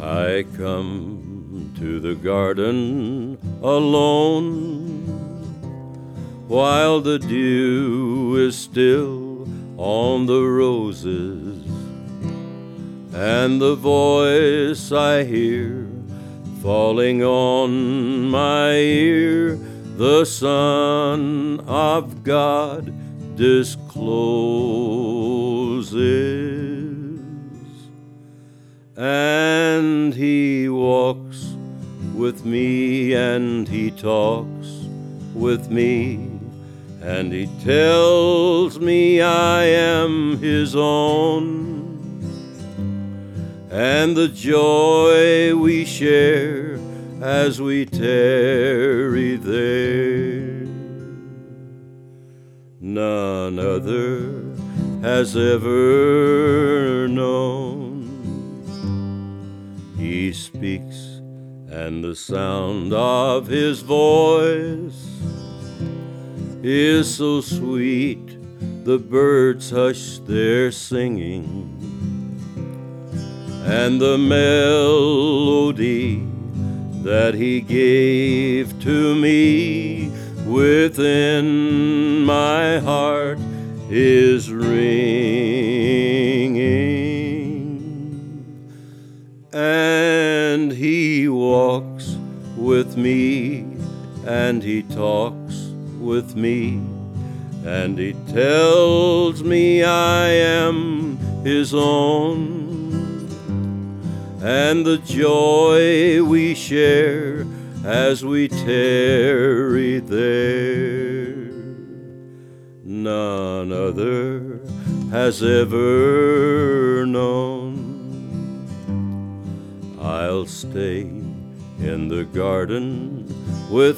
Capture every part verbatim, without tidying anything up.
I come to the garden alone, while the dew is still on the roses, and the voice I hear falling on my ear, the Son of God discloses. And he walks with me, and he talks with me, and he tells me I am his own. And the joy we share as we tarry there, none other has ever known. He speaks, and the sound of his voice is so sweet, the birds hush their singing, and the melody that he gave to me within my heart is ringing. And he walks with me, and he talks with me, and he tells me I am his own. And the joy we share as we tarry there, none other has ever known. I'll stay in the garden with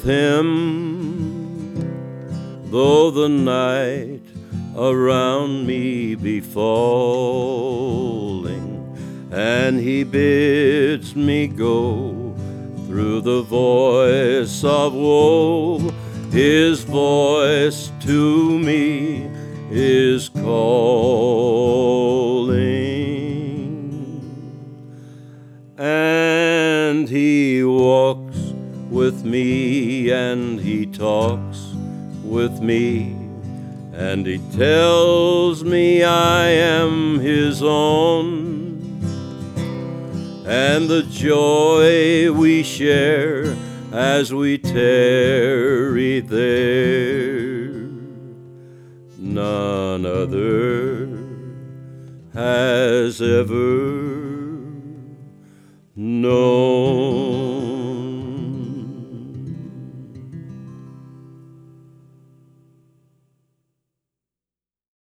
him, though the night around me be falling, and he bids me go through the voice of woe. His voice to me is calling, and he walks with me, and he talks with me, and he tells me I am his own. And the joy we share as we tarry there, none other has ever known.